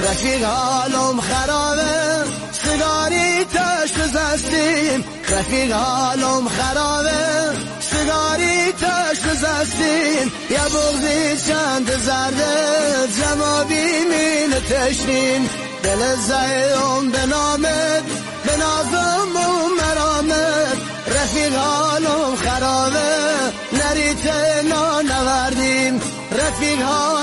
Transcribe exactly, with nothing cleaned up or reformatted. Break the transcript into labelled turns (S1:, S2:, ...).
S1: رفیق حالم خرابه سیگاری تشت زستیم رفیق حالم خرابه سیگاری تشت زستیم یا بغزی چند زرده جما بیمین تشنیم دل زیم به نامت به نازم و مرامت رفیق حالم خرابه نریت نا نوردیم رفیق حالم